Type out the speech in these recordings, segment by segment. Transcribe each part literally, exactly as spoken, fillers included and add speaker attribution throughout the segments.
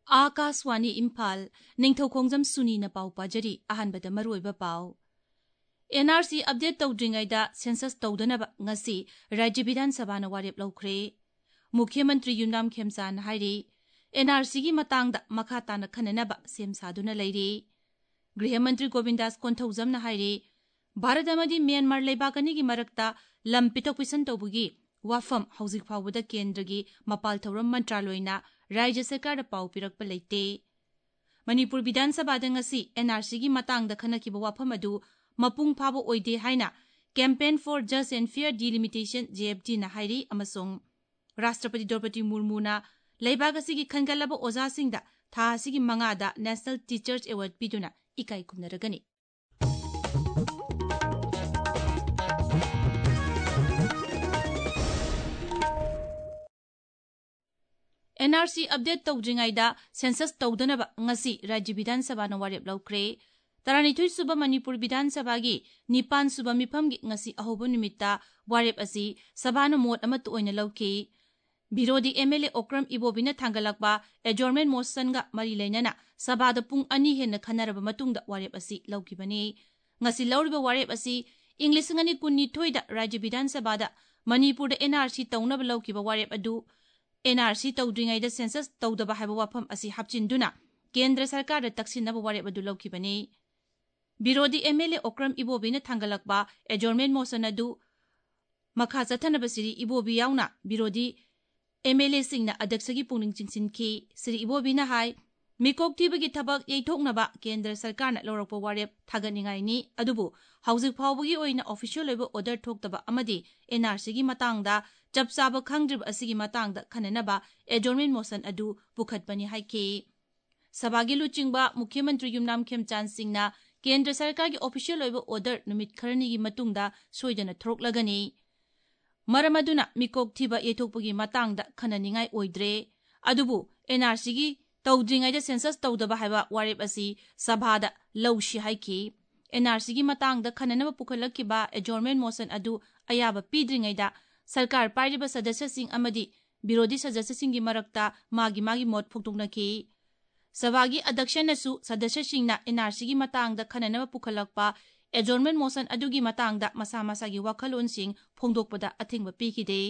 Speaker 1: आकाशवाणी इम्फाल निंगथौखोंजम सुनीना पाउ पाजरी अहानबदा मरुइबा पाउ एन आर सी अपडेट तौद्रिंगैदा सेंसस तौदनबा ngasi राज्य विधान सभा न वारेप लौख्रे मुख्यमंत्री युमनाम खेमचान हाइरी एन आर सी गी मतंगदा मखा ताना खननबा सेम सादुना लैरी गृहमंत्री गोविंदास कोंथौजम न हाइरी भारत अमदी म्यांमार लेबाकनी गी मरकता लम पिथोक पिसन तौबुगी वाफम हौजिक फावबदा केंद्रगी मपाल थौरम मंत्रालयना राज्य सरकार पाउ पिरकपा लेते Manipur Vidhan Sabha ngasi N R C गी मतंगदा खनकिबा वाफम अदु मपुंग फाबो ओइदे हाइना campaign for just and fair delimitation J F D ना हाइरी अमसोंग राष्ट्रपति द्रौपदी मुर्मुना लेबाग असिगी खनगलबा ओजासिंगदा था असिगी मंगादा नेशनल टीचर्स अवार्ड पिदुना इकाई कुमनरगनी एन आर सी अपडेट तौद्रिंगैदा सेंसस तौदनबा ngasi राज्य विधान सभा न वारेप लौख्रे तरानिथुई सुबा मणिपुर विधान सभा की निपान सुबा मिफम की ngasi अहोब निमित्ता वारेप असि सभा न मोट अमत ओइना लौखि विरोधी एम एल ए ओक्रम इबोबिना थांगलकबा एडजॉर्नमेंट मोशन गा मरी लेनना सभा द पुंग अनि हेन खनरबा मतुंगदा वारेप असि लौखिबनी ngasi लौरिबा वारेप असि इंग्लिश ngani कुन्निथोइ दा राज्य विधान सभा दा मणिपुर द एन आर सी तौनबा लौखिबा वारेप अदु एन आर सी तौद्रिंगैदा सेंसस तौदबा हाइबा वाफम असि हापचिनदुना केंद्र सरकार द तक्सिनबा वारेप अदु लौखिबनी विरोधी एम एल ए ओक्रम इबोबीना थांगलकबा एडजॉर्नमेंट मोशन अदु मखा चथनबा सिरी इबोबी यावना विरोधी एम एल ए सिंगना अध्यक्षगी पुंगनिंग चिंगसिनखि सिरी इबोबीना हाई मिकोक थीबगी थबक येथोकनबा केंद्र सरकारना लौरकपा वारेप थागनिंगाइनी अदुबु हौजिक फावबगी ओइना ऑफिशियल ओइबा ऑर्डर थोक्तबा अमदी एन आर सी गी मतंगदा चपचाबा खंगद्रिब असिगी मतंगदा खननबा एडजॉर्नमेंट मोशन अदु पुखतपनी हाइखि सभागी लुचिंगबा मुख्यमंत्री युमनाम खेमचान सिंगना केंद्र सरकार की ऑफिशियल ओइबा ऑर्डर नुमित खरनी की मतुंगदा सोइदना थोरकलगनी मरम अदुना मिकोक थीबा येथोकपगी मतंगदा खननिंगाइ ओइद्रे अदुबु एन आर सी गी तौद्रिंगैदा सेंसस तौदबा हाइबा वारेप असि सभादा लौशी हाइखि एन आर सी गी मतंगदा खननबा पुखलकिबा एडजॉर्नमेंट मोशन अदु अयाबा पीद्रिंगैदा सरकार पाइरिबा सदस्यसिंग अमदी विरोधी सदस्यसिंगी मरकता मागी मागी मोट फोक्तोकनखि सभागी अध्यक्षनसु सदस्यसिंगना एन आर सी गी मतंगदा खननबा पुखलकपा एडजॉर्नमेंट मोशन अदुगी मतंगदा मसा मसागी वखलोनसिंग फोंदोकपदा अथिंगबा पीखिदे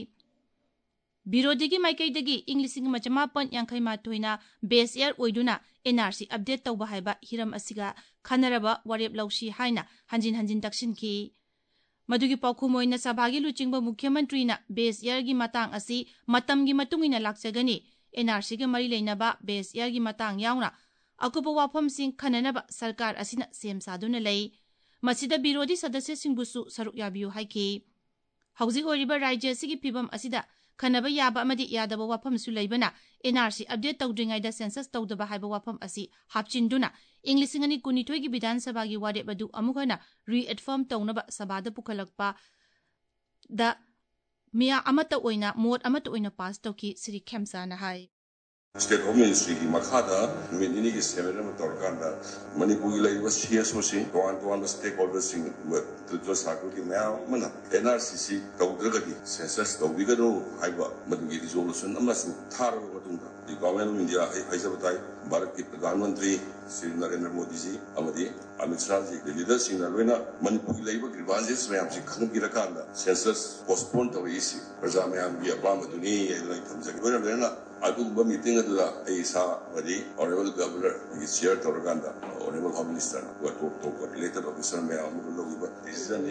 Speaker 1: विरोधी माइकैदगी इंग्लिशिंग मचमापन यांखै माथोइना बेस एयर ओइदुना एन आर सी अपडेट तौबा हाइबा हिरम असिगा खनरबा वारेप लौशी हाइना हंजिन हंजिन तक्सिनखि मधुगी पाखुमोइना सभागी लुचिंगबा मुख्यमंत्रीना बेस एयर गी मतंग असि मतमगी मतुंगिना लाक्चगनी एन आर सी गे मरी लेनबा बेस एयर गी मतंग यावना अकुपा वाफमसिंग खननबा सरकार असिना सेम सादुना लई मसिदा विरोधी सदस्यसिंगबुसु सरुक याबियु हाइखि हौजिक ओइरिबा राज्य असिगी फिबम असिदा खनबा याबा अमदी यादबा वाफम सु लैबना एन आर सी अपडेट तौद्रिंगैदा सेंसस तौदबा हाइबा वाफम असि हापचिनदुना इंग्लिशिंग अनि कुनिथोइ गी विधान सभा गी वारेप अदु अमुखना रीएडफर्म तौनबा सभादा पुखलकपा दा मिया अमता ओइना मोट अमता ओइना पास तौकी श्री खेमसाना हाई
Speaker 2: State Home Ministry की मखादा मिनी की सेमिनार में तौरकांदा मणिपुर की live C S O C टोन टोन स्टेक होल्डर्स सिंग तो साकु की नया मना एन आर सी सी तौद्रगति सेंसस तौबिगनो हाइबा मदुगी रिजोल्यूशन अमसु थार मतुंगा दी गवर्नमेंट ऑफ इंडिया हाइजबताई भारत के प्रधानमंत्री श्री नरेंद्र मोदी जी अमदी अमित शाह जी के लीडर सिंग लोइना मणिपुर की लाइव ग्रीवांसेस में हमसे खंगिरकांदा सेंसस पोस्टपोन तौइसी प्रजा में हम भी अपाम दुनी लाइक थमजगी लोइना लेना अदुगुबा मीटिंग अदुदा ऐसा वदी ऑनरेबल गवर्नर की शेयर तौरकांदा ऑनरेबल होम मिनिस्टर व टॉप टॉप रिलेटेड ऑफिसर में हम लोग डिसीजन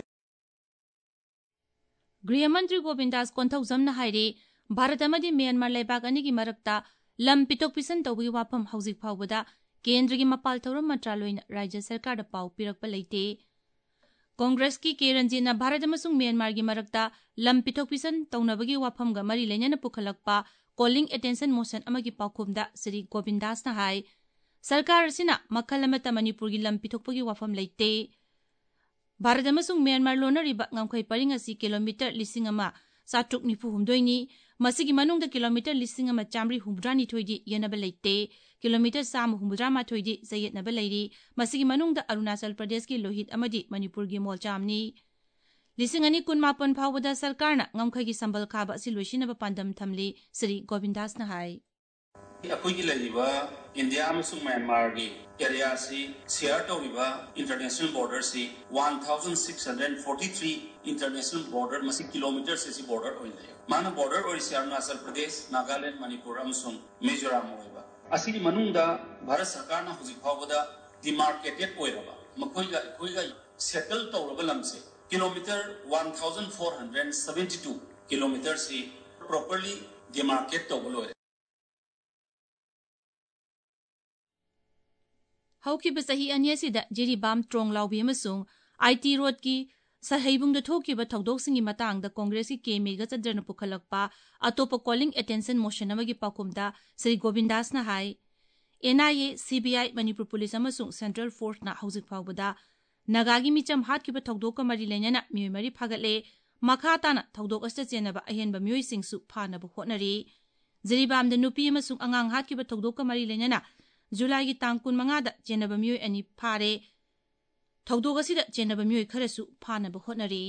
Speaker 1: गृहमंत्री गोविंदास कोंथौजमना हाइरे भारत अमदी म्यांमार लेबाक अनिगी मरकता लम पितोक पिसन तौबगी वाफम हौजिक फावबदा केंद्रगी मपाल थौरम मंत्रालयना राज्य सरकार पाउ पिरकपा लेते कांग्रेस की के रंजीना भारत अमसुंग म्यांमार गी मरकता लम पितोक पिसन तौनबगी वाफमगा मरी लेनना पुखलकपा कॉलिंग अटेंशन मोशन अमगी पाखुमदा श्री गोविंदासना हाई सरकार असिना मखल अमता मणिपुर गी लम पिथोकपगी वाफम लेते भारत अमसुंग म्यांमार लोनरिबा ngamkhai paring asi kilometer lising ama satruk nifu humdoini masigi manungda kilometer lising ama chamri humdrani thoidi yanaba leite kilometer sam humdra thoidi zayetnaba leiri masigi manungda arunachal pradesh ki lohit amadi manipur gi molchamni lising ani kunmapan phawada sarkarna ngamkhai gi sambal khaba asi loisinaba pandam thamli Sri Govindas na hai
Speaker 3: ꯑꯩꯈꯣꯏꯒꯤ ꯂꯩꯔꯤꯕ India ꯑꯃꯁꯨꯡ ꯃ꯭ꯌꯥꯟꯃꯥꯔꯒꯤ ꯑꯦꯔꯤꯌꯥꯁꯤ share ꯇꯧꯔꯤꯕ international ꯕꯣꯔꯗꯔꯁꯤ one thousand six hundred forty-three international border मसी kilometre से border होइले माना बॉर्डर ओरिसे अरुणाचल प्रदेश नागालैंड मणिपुर अमसुंग मिजोराम होइबा असिगी मनुंगदा भारत सरकार ना हुजिक फावदा डिमार्केटेड ओइरबा मखोइगा खोइगा सेटल तौरबा लमसे kilometre one thousand four hundred seventy-two kilometre से प्रॉपर्ली डिमार्केट तौबलोय
Speaker 1: हौकिबा सही अनियसिदा जिरिबाम ट्रोंग लाउबी अमसुंग आईटी रोड की सहेबुंगदा थोकिबा थौदोकसिंगी मतांगदा कांग्रेस की केमेगा चद्रना पुखलकपा अतोप कॉलिंग अटेंशन मोशन अमगी पाकुमदा श्री गोविंदासना हाई एनआईए सीबीआई मणिपुर पुलिस अमसुंग सेंट्रल फोर्स ना हौजिक फावबदा नगागी मिचम हातकिबा थौदोक मरी लेनना मियोय मरी फागतले मखा ताना थौदोक अस्त चेनबा अहेनबा मियोय सिंगसु फानबा होटनरी जिरिबामदा नुपी अमसुंग अंगांग हातकिबा थौदोक मरी लेनना जुलाई की तांग कुन मंगादा चेनबा मियोय अनि फारे थौदोक असिदा चेनबा मियोय खरसु फानबा होटनरी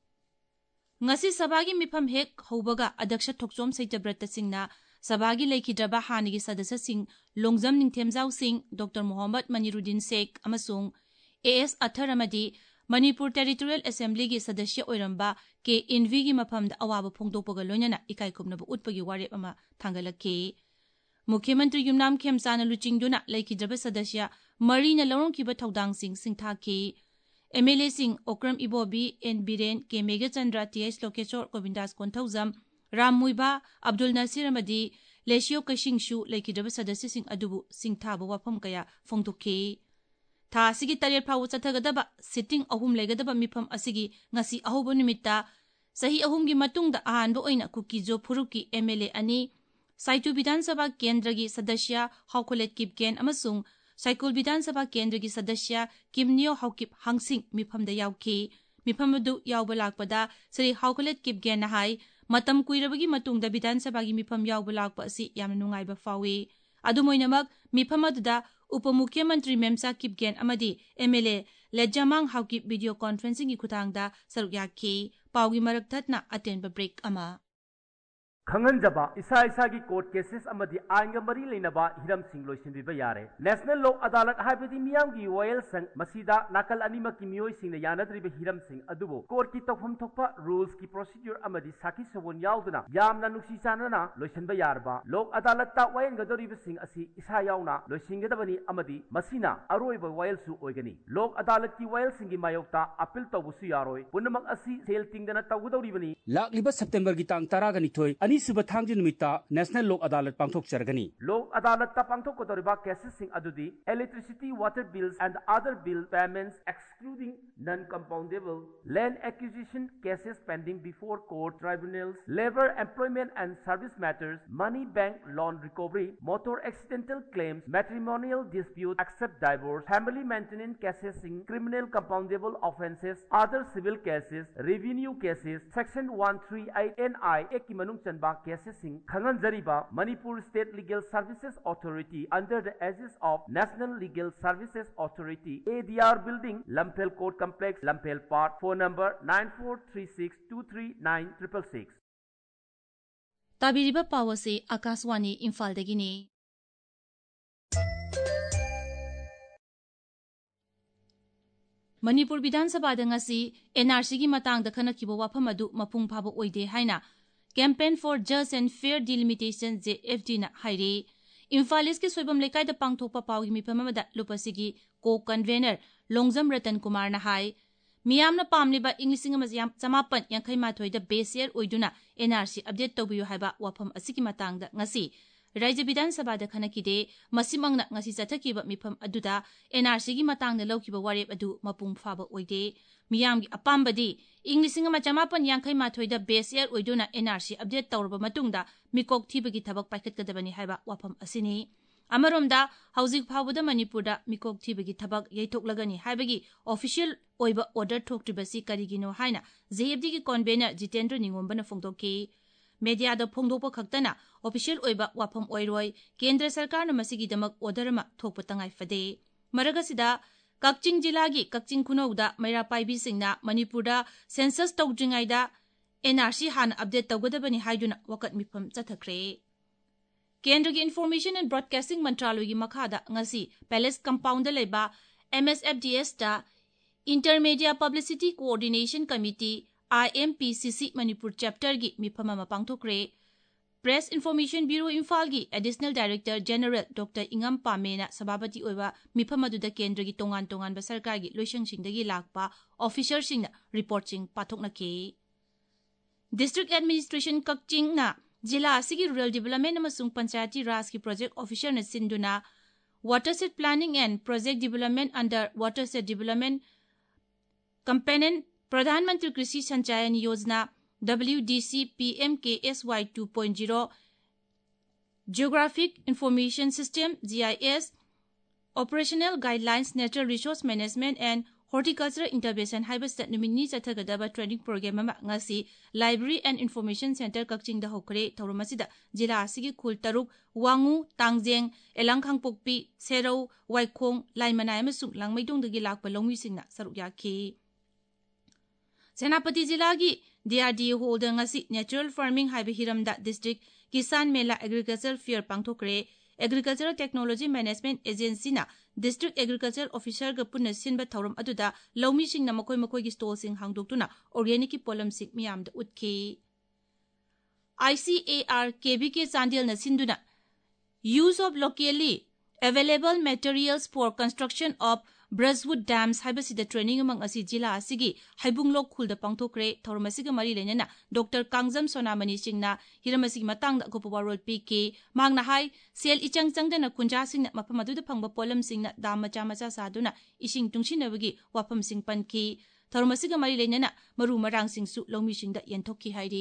Speaker 1: ngasi sabagi mifam hek haubaga adaksha thokchom saitabrat singna sabagi leikhidraba hanigi sadasya sing longjam ningthemjau sing dr mohammad maniruddin sheikh amasung as athar amadi manipur territorial assembly gi sadasya oiramba ke invi gi mafamda awaba phongdokpaga loinana ikai khumnaba utpagi warep ama thangalakki मुख्यमंत्री युमनाम खेमचाना लुचिंगदुना लेखिद्रबा सदस्य मरीना लौरंखिबा थौदांग सिंह सिंथाखी MLA सिंह Okram Ibobi N Biren K Meghachandra TS Lokeshwar Govindas Konthoujam Ram मुइबा अब्दुल नसीर अमदी लेशियो कशिंगशु लेखिद्रबा सदस्य सिंह अदुबु सिंथाबा वाफम कया फोंदोखी था सिगी तरेट फाव चथगदबा सिटिंग अहुम लेगदबा मिफम असिगी ngasi अहोबो निमित्ता सही अहुमगी मतुंगदा अहानबो ओइना कुकीजो फुरुकी एमएलए अनि साइतु विधानसभा केंद्र की सदस्य हाउकोलेट किपगेन अमसुंग साइकुल विधानसभा केंद्र की सदस्य किमनियो हाउकिप हांगसिंग मिफमदा याउखी मिफमदु याउबा लाकपदा श्री हाउकोलेट किपगेन हाई मतम कुइरबगी मतुंगदा विधानसभा की मिफम याउबा लाकपा असि यामना नुंगाइबा फावी अदुमोइनमक मिफम अदुदा उपमुख्यमंत्री मेमसा किपगेन अमदी MLA Letzamang Haokip video conferencing की खुतांगदा सरुक याखी पाउगी मरक थतना अटेंबा ब्रेक अमा
Speaker 4: खंगनजबा इसा इसा की कोर्ट केसेस अमदी आइनगा मरी लेनबा हिरम सिंह लोइसिनबिबा यारे नेशनल लॉ अदालत हाइबदी मियाम की वॉयल संग मसीदा नाकल अनिमक की मियोय सिंह ने यानद्रिबा हिरम सिंह अदुबो कोर्ट की तौफम थोकपा रूल्स की प्रोसीड्यूर अमदी साकी सबोन यावदना यामना नुक्सी चानना लोइसिनबा यारबा लोक अदालत ता वॉयल गदोरिबा सिंह असि इसा यावना लोइसिंगदबनी अमदी मसीना अरोइबा वॉयल सु ओइगनी लोक अदालत की वॉयल सिंह की मायोक्ता अपील तौबुसु यारोय पुनमक असि सेल तिंगदना तौगदौरिबनी लाक्लिबा सेप्टेम्बर की तांग तरागनिथोय अनि सुबह थांगजी निमित्ता नेशनल लोक अदालत पांथोक चरगनी लोक अदालत ता पांथोक कोदोरिबा केसेस सिंह अदुदी electricity water bills and other bill payments excluding non compoundable land acquisition cases pending before court tribunals labour employment and service matters money bank loan recovery motor accidental claims matrimonial dispute except divorce family maintenance cases सिंह criminal compoundable offences other civil cases revenue cases section one thirty-eight N I एक की मनुंग चनबा केसेसिंग खंगन जरीबा Manipur state legal services authority under the aegis of national legal services authority A D R building Lamphel court complex Lamphel part phone number nine four three six two three nine six six six
Speaker 1: ताबिरिबा पावसे आकाशवाणी इम्फालदगिनी मणिपुर विधानसभादा ngasi N R C की matangda khanakiba wafam adu mapung phaba oide haina Campaign for Just and Fair Delimitation J F D na hairi Imphal East ki soibam lekai da pangthokpa pawgi mifam amada lupasigi co-convener Longjam Ratan Kumar na hai miyamna pamliba Englishing ama chamapan yankhai mathoi da base year oiduna N R C update tawbiyu haiba wafam asiki matangda ngasi Raja Bidhan Sabha da khanakide masimangna ngasi chathakiba mifam aduda N R C gi matangda lawkiba warep adu mapung phaba oide miyamgi apambadi Englishing ama chamapan yankhai mathoi da base year oiduna N R C update tawrba matungda mikok thibagi thabak paikhatkadabani haiba wafam asini amaromda hauzik phawda manipurda mikok thibagi thabak yaithoklagani haibagi official oiba order thoktribasi karigino haina J F D gi convener Jitendra Ningombana phongdokki media da phongdokpa khaktana official oiba wafam oiroi kendra sarkar na masigi damak order ma thokpa tangai fade maragasida Kakching jila gi Kakching khunauda maira paibi singna manipurda census tawdringaida N R C han update tawgadabani haiduna wakat mifam chathakre केंद्र की information and broadcasting मंत्रालय की मखादा ngasi palace compound लेबा M S F D S ता intermedia publicity coordination committee I M P C C Manipur chapter की मिफम अमा पांगथोक्रे प्रेस इन्फॉर्मेशन ब्यूरो इम्फाल की additional director general doctor Ingam पामेना सभापति ओइबा मिफम अदुदा केंद्र की तोंगान तोंगान सरकार की लोइसंगसिंगदगी लाकपा ऑफिसरसिंगना रिपोर्टिंग पाथोकनके डिस्ट्रिक्ट एडमिनिस्ट्रेशन कक्चिंग ना जिला असिगी रूरल डेवलपमेंट अमसुंग पंचायती राज की प्रोजेक्ट ऑफिसर ने सिंधुना watershed planning and project development under watershed development component प्रधानमंत्री कृषि संचयन योजना W D C P M K S Y two point zero Geographic Information System G I S Operational Guidelines Natural Resource Management and Horticultural Intervention हाइबस नुमिनी चथगदबा training programme अमा ngasi Library and Information Center Kakching दा होकरे थौरमसिदा जिला असिगी खुल तरुक वांगु तांगजेंग एलांखांगपोकपी सेरौ वाइखोंग लाइमनाय अमसुंग लांगमैदोंदगी लाकपा लौमिसिंगना सरुक याखी सेनापति जिला की D R D A holder ngasi Natural Farming हाइबे हिरमदा डिस्ट्रिक्ट किसान मेला एग्रीकल्चर फेयर पांगथोकरे एग्रीकल्चरल टेक्नोलॉजी मैनेजमेंट एजेंसी ना डिस्ट्रिक्ट एग्रीकल्चर ऑफिसर का पुनः सिंब थौरम अदुदा लौमीसिंग मखोय मखोय की स्टॉल सिंग हांगदोक्तुना ऑर्गेनिक की पोलम सिंग मियाम द उतखे I C A R K B K Chandel न सिंधुना use of locally available materials for construction of Brushwood dams हाइबसिदा ट्रेनिंग अमंग असि जिला असिगी हाइबुंगलोक खुलदा पांगथोक्रे थौरमसिगा मरी लेनेना डॉक्टर कांगजम सोनामणि सिंगना हिरमसिगी मतंग गोपवारोल पीके मांगना हाई सेल इचंग चंगदना कुंजा सिंगना मफम अदुदा फंगबा पोलम सिंगना दाम मचा मचा सादुना इसिंग तुंगसिनबगी वाफम सिंग पनकी थौरमसिगा मरी लेनेना मरु मरांग सिंगसु लौमी सिंगदा यंथोकी हाइरी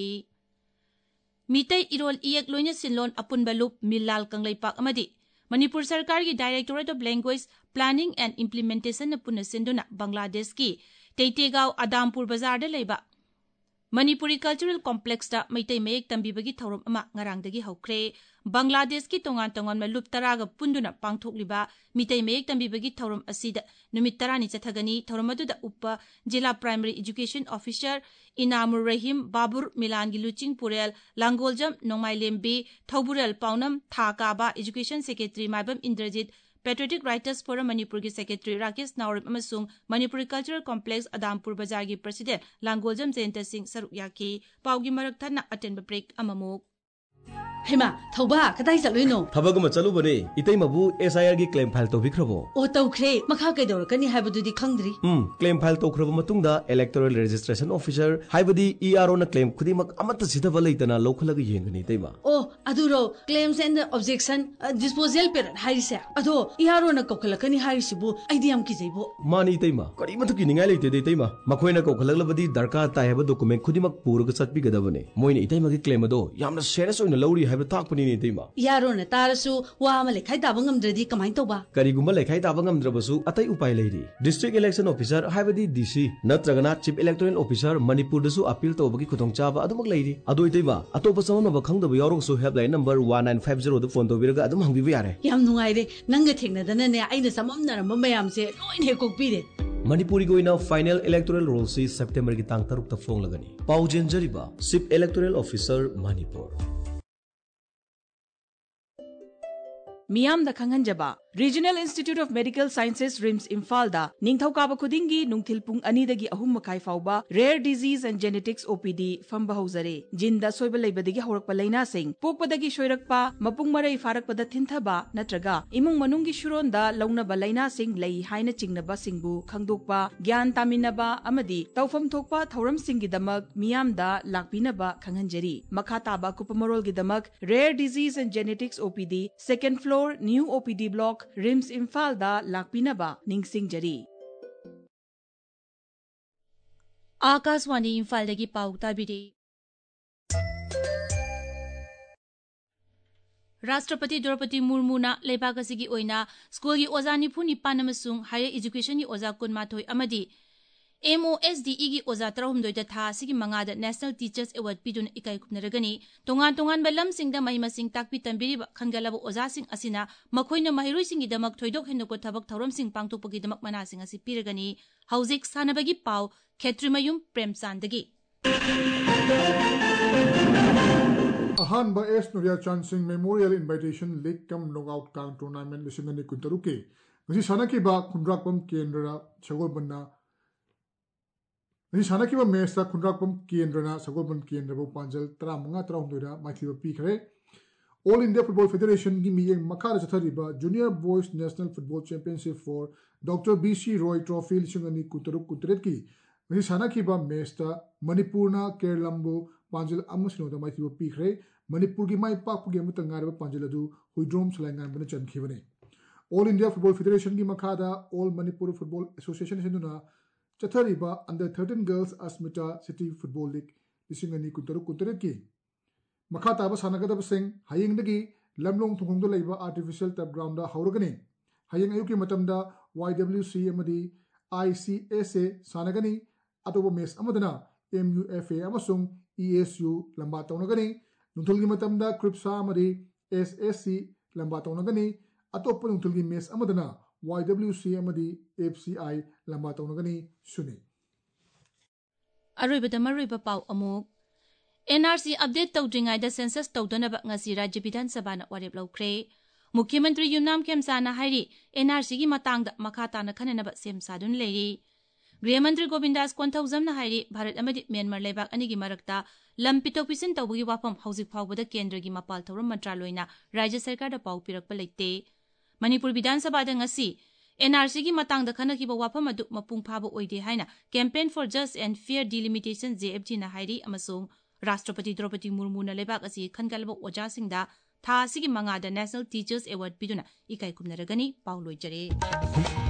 Speaker 1: मीतै इरोल इयक लोइना सिनलोन अपुनबा लुप मिलाल कंगलैपाक अमदी मणिपुर सरकार की directorate of language planning and implementation न पुनः सिंधुना बांग्लादेश की तेतेगांव अदामपुर बाजार दा लेबा मणिपुरी कल्चरल कॉम्प्लेक्स दा मैतै मयेक तंबीबगी थौरम अमा ngarangdagi हौख्रे बांग्लादेश की तोंगान तोंगान में लुप तरागा पुंदुना पांगथोकलिबा मितै मयेक तंबीबगी थौरम असिदा नुमित तरानी चथगनी थौरम अदुदा उप जिला primary education officer Inamur Rahim Babur Milan की लुचिंग पुरेल लांगोलजम नोंमाइलेम्बी थौबुरल पाउनम थाकाबा education secretary Maibam Indrajit patriotic writers forum Manipur की सेक्रेटरी राकेश नावरम अमसुंग मणिपुरी कल्चरल कॉम्प्लेक्स अदामपुर बाजार की प्रेसिडेंट लांगोलजम जयंत सिंह सरुक याकी पाउगी मरक थन्ना अटेंब ब्रेक अममुक
Speaker 5: हेमा थौबा कदाई चलुइनो
Speaker 6: थबगम चलुबने इतैमबु S I R की क्लेम फाइल तौबिख्रबो
Speaker 5: ओ तौख्रे मखा कैदौरकनी हाइबदुदि खंगद्रि
Speaker 6: हम क्लेम फाइल तौख्रब मतुंगदा इलेक्टोरल रजिस्ट्रेशन ऑफिसर हाइबदि E R O न क्लेम खुदिमक अमत सिधब लैतना लौखलग येंगनी तैमा
Speaker 5: ओ अदुरो क्लेम्स एंड ऑब्जेक्शन डिस्पोजल पेर हाइरिसे अदो E R O न कोखलकनी हाइरिसिबु आइदि हम किजैबो
Speaker 6: मानी तैमा करी मथु किनिंगाय लैते दे तैमा मखोइना कोखलगलबदि दरकार ताय हबो डॉक्यूमेंट खुदिमक पुरग चटपिगदबने मोइने इतैमगी क्लेम अदो यामना सेरियस ओइना लौरी ताकपनी तैमा
Speaker 5: यारो न तारसु वा अमा लेखाइ ताब ngamdradi कमाइ तौबा
Speaker 6: करिगुम लेखाइ ताब ngamdraबसु अतै उपाय लैरि डिस्ट्रिक्ट इलेक्शन ऑफिसर हाइबदि D C नत्रगना चीफ इलेक्टोरल ऑफिसर मणिपुर दसु अपील तौबगी खुदोंचाबा अदुमक लैरि अदोइ तैमा अतोप समनब खंगदब यारोसु helpline number one nine five zero द फोन तौबिरगा अदुम हंगिबि यारे
Speaker 5: याम नुंगाइरे नंग थेंगनदनने आइना सममनरम मयामसे लोइन हेकोकपिरे
Speaker 6: मणिपुरी गोइना फाइनल इलेक्टोरल रोल सी सितंबर की तांग तरुक त फोंग लगनी पाउजेन जरिबा चीफ इलेक्टोरल ऑफिसर मणिपुर
Speaker 7: मियाम the खंगनजबा regional institute of medical sciences RIMS Imphal दा निंगथौकाबा खुदिंगी नुंगथिल पुंग अनी दगी अहुम मखाई फाउबा rare disease and genetics O P D फंबा हौजरे जिंदा सोइबा लैबदगी हौरकपा लैना सिंग पोकपदगी सोइरकपा मपुंग मरई फारकपदा थिंथबा नत्रगा इमुंग मनुंगी शुरोंदा लौनबा लैना सिंग लई हाइना चिंगनबा सिंगबु खंगदोकपा ज्ञान तामिनबा अमदी तौफम थोकपा थौरम सिंगी दमक मियाम दा लाकपिनबा खंगनजरी मखा ताबा कुपमरोल गी दमक rare disease and genetics O P D second floor new O P D block RIMS Imphal दा लाकपिनबा निंगसिंगजरी
Speaker 1: आकाशवाणी इम्फाल दगी पाउ ताबिरे राष्ट्रपति द्रौपदी मुर्मुना लेबाक असिगी ओइना स्कूल की ओजा निफु निपान अमसुंग हायर एजुकेशन की ओजा कुनमाथोय अमदी M O S D E की ओजा तरहुमदोय दा था सिगी मंगादा नेशनल टीचर्स अवार्ड पिदुन इकाई खुपनरगनी तोंगान तोंगान बलम सिंगदा महिमा सिंग ताकपि तंबिरिबा खंगलाबो ओजा सिंग असिना मखोइना महिरोइ सिंगी दमक थोइदोक हेनोको थबक थौरम सिंग पांगतोपगी दमक मना सिंग असि पिरगनी हौजिक सानबगी पाव खेत्रिमयुम प्रेमचांदगी
Speaker 8: अहानबा S Noria Chanshing memorial invitation league cum knockout count tournament लिसिंग अनि कुंतरुके ngasi sanaki ba khundrakpam kendra sagolbanna ngasi sanaki ba match ta khundrakpam kendra sagolban kendra bo panjal thirty-five thirty-six ra maithiba pikhre All India Football Federation gi miyeng makhara chathariba Junior Boys National Football Championship for Doctor B C Roy Trophy lising ani kutaruk kutret ki ngasi sanaki ba match ta Manipur na Kerlambu panjal amusino da maithiba pikhre Manipur gi mai pak gi amutangar ba panjal adu huidrom salangan bana chankhibane All India Football Federation ki makhada All Manipur Football Association sinduna chathariba under thirteen girls Asmita City Football League lising ani kutaruk kutret ki makhata ba sanagadab sing hayeng dagi lamlong thungong do leiba artificial turf ground da hauragani hayeng ayuki matamda Y W C amadi I C S A sanagani atoba mes amadana M U F A amasung E S U lamba tawnagani nunthulgi matamda Kripsa amadi S S C lamba tawnagani atop nunthulgi mes amadana Y W C amadi F C I lamba tawnagani suni
Speaker 1: Aroibada maroiba pau amuk N R C update tawdringaida census tawdanaba ngasi Rajya Bidhan Sabha na warep lawkre Mukhyamantri Yumnam Khemsana hairi N R C gi matangda makhata na khanenaba sem sadun leiri Grihmantri Govindas Konthawjam na hairi Bharat amadi Myanmar lebak ani gi marakta lam pitok pisin tawbugi wafam hauzik phawbada kendra gi mapal thawram mantraloina Rajya Sarkar da pau pirakpa leite Manipur Bidhan Sabha da ngasi N R C gi matangda khanakiba wafam adu mapung phaba oide haina Campaign for Just and Fair Delimitation J F G na hairi amasung Rashtrapati Draupadi Murmu na lebak asi khangalba oja singda tha asigi mangada National Teachers Award piduna ikai kumnaragani pauloi jare